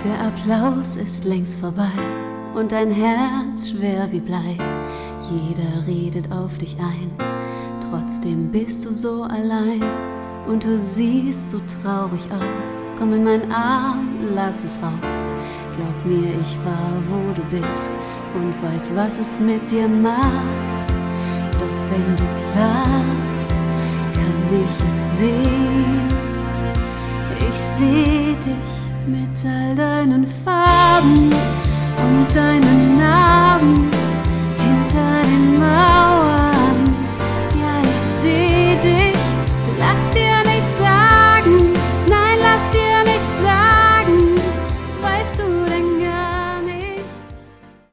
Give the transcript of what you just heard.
Der Applaus ist längst vorbei und dein Herz schwer wie Blei. Jeder redet auf dich ein, trotzdem bist du so allein. Und du siehst so traurig aus. Komm in meinen Arm, lass es raus. Glaub mir, ich war, wo du bist und weiß, was es mit dir macht. Doch wenn du lachst, kann ich es sehen. Ich seh dich mit all deinen Farben und deinen Narben.